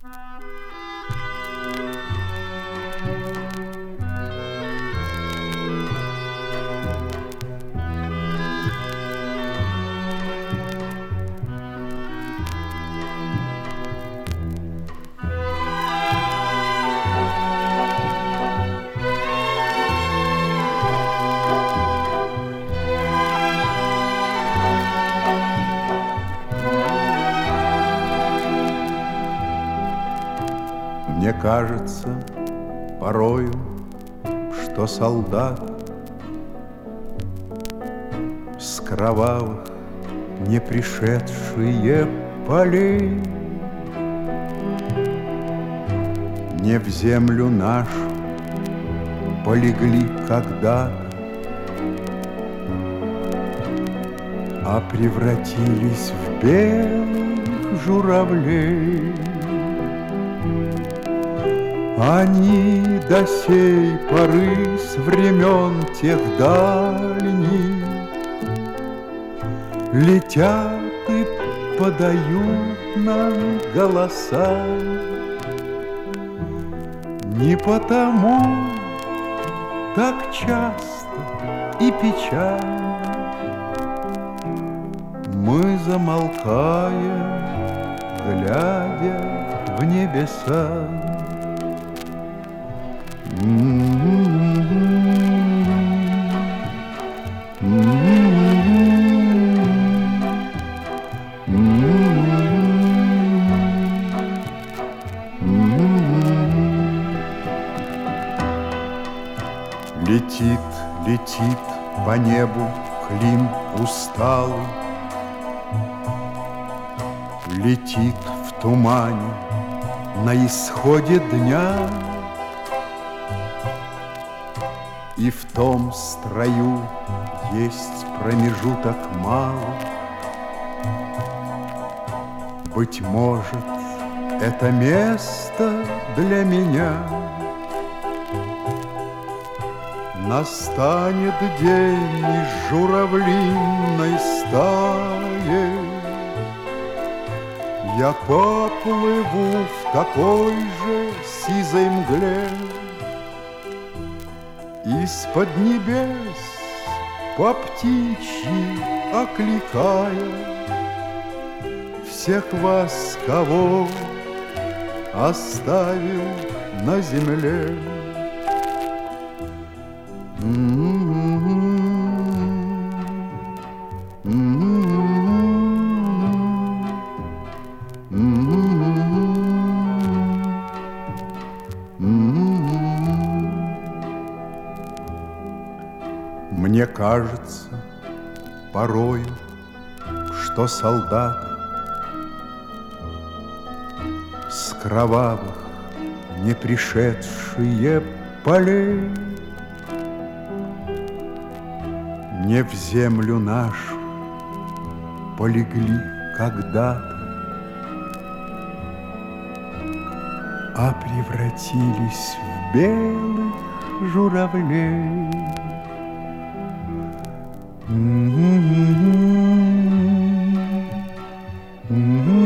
Мне кажется порою, что солдат с кровавых не пришедшие полей не в землю нашу полегли когда-то, а превратились в белых журавлей. Они до сей поры с времен тех дальних летят и подают нам голоса. Не потому так часто и печально мы замолкаем, глядя в небеса. Летит, летит по небу клин усталый, летит в тумане на исходе дня. И в том строю есть промежуток малый. Быть может, это место для меня. Настанет день из журавлиной стаи, я поплыву в такой же сизой мгле. Из-под небес по птичьи окликая всех вас, кого оставил на земле. Мне кажется порою, что солдаты с кровавых не пришедшие полей не в землю нашу полегли когда-то, а превратились в белых журавлей. Mm-hmm.